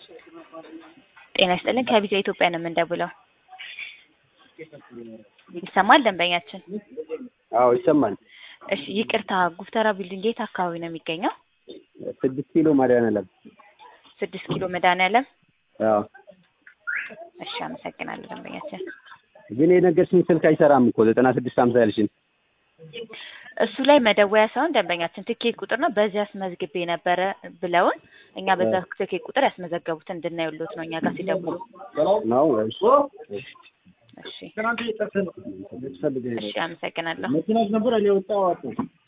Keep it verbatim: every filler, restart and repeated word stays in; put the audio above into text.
ጤና ይስጥልን ከቪዛ ኢትዮጵያ ነው የምንደውለው። ይሰማል ደንበኛችን? አዎ ይሰማል። እሺ ይቅርታ ጉፍተራ ቢልዲንግ የት አካባቢ ነው የሚገኘው? ስድስት ኪሎ መድኃኒዓለም። ስድስት ኪሎ መድኃኒዓለም። አዎ እሺ አመሰግናለሁ ደንበኛችን። ግን የነገርሽኝ ስልክ አይሰራም እኮ ዘጠና ስድስት ሃምሳ ያልሽኝ። እሱ ላይ መደወያ ሳይሆን ደንበኛችን ትኬት ቁጥር ነው። በዚህ አስመዝግቤ ነበረ ብለውን እኛ በዛ ትኬት ቁጥር ያስመዘገቡት እንድናይሉት ነው እኛ ጋር ሲደውሉ ነው። እሺ እሺ አመሰግናለሁ። መኪናዎች ነበር እኔ ወጣው